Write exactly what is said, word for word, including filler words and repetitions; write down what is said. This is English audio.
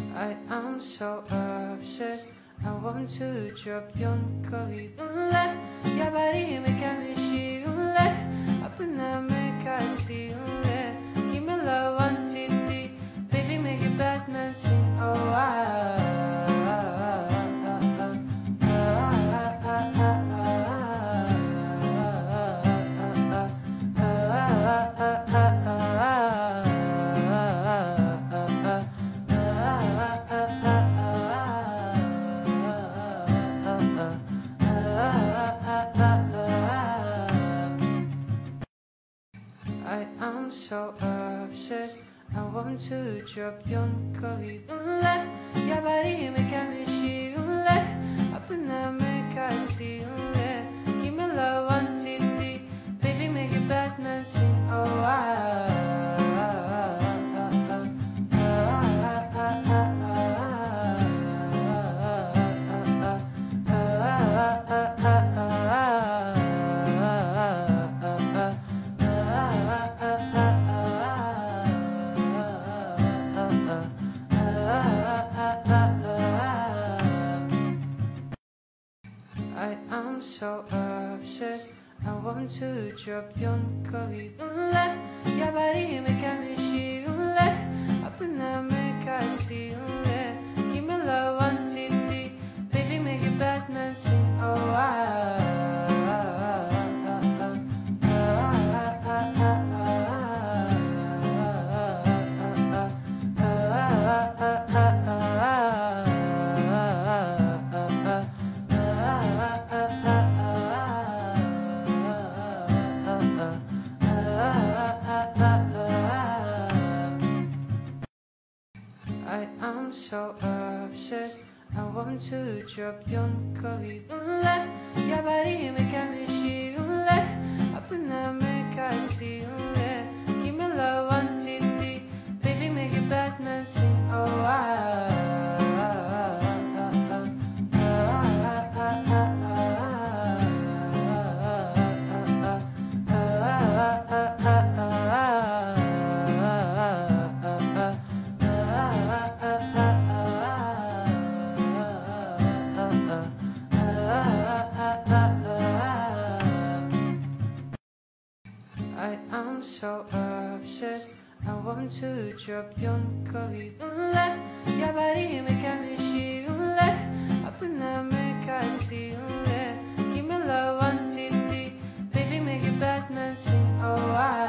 I am so obsessed. I want to drop your curry. Your body make me she up in the make I see. Give me love one titty, baby make it bad man sing. Oh I. I am so obsessed. I want to drop your curry. Your body make me she up in the make I see. Give me love one titty, baby make it bad man sing. Oh I. I am so obsessed. I want to drop your curry. Your body make me she up in the make I see. Give me love one titty, baby make it bad man sing. Oh I. I am so obsessed. I want to drop your curry. Your body make me she up in the make I see. Give me love one titty, baby make it bad man sing. Oh I. I am so obsessed. I want to drop your curry. Your body make me she up in the make I see. Give me love one titty, baby make it bad man sing. Oh I.